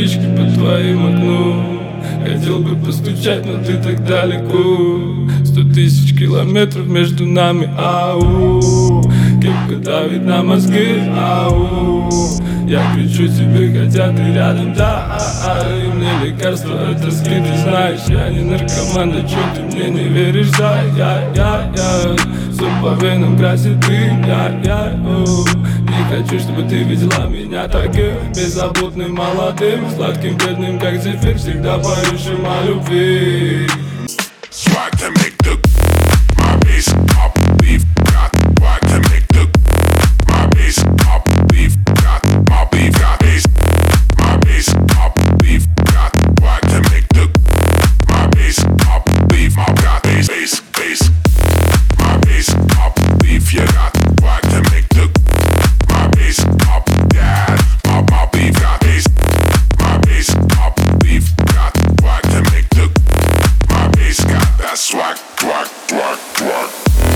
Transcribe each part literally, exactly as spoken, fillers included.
спички по твоим окну. Хотел бы постучать, но ты так далеко. Сто тысяч километров между нами, ау. Кепка давит на мозги, ау. Я кричу тебе, хотя ты рядом, да, а, а. И мне лекарство от тоски, ты знаешь. Я не наркоман, да чё ты мне не веришь, да, я, я, я. Все по венам красит дым, я, я, о. Не хочу, чтобы ты видела меня таким беззаботным, молодым, сладким, бедным, как зефир, всегда поющим о любви. Swag, swag, swag, swag.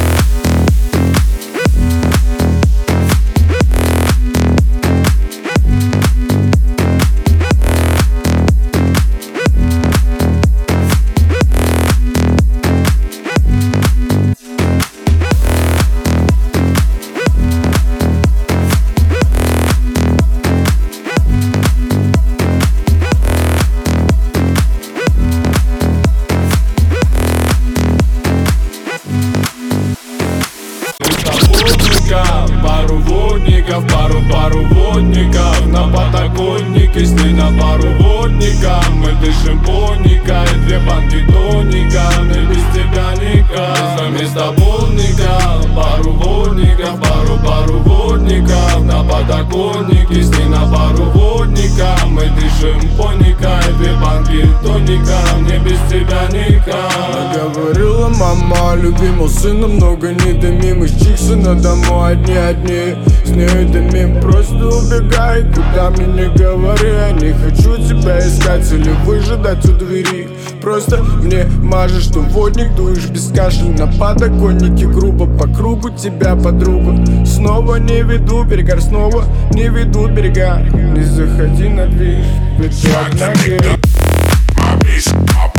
Пару водников, пару пару водников на подоконнике, с ней на пару водников. Мы дышим поника и две банки тоника. Мне без тебя никак. Вместо полника пару водников, пару пару водников на подоконнике, с ней на пару водников. Мы дышим поника и две банки тоника. Мне без тебя никак. Говорила мама, любимого сына много не дымим. Из чикса на дому одни-одни. С ней дымим, просто убегай, куда мне не говори. Я не хочу тебя искать или выжидать у двери. Просто мне мажешь, что водник, дуешь без кашля. На подоконнике грубо по кругу тебя, подругу. Снова не веду берега, снова не ведут берега. Не заходи на движ, ведь ты одна.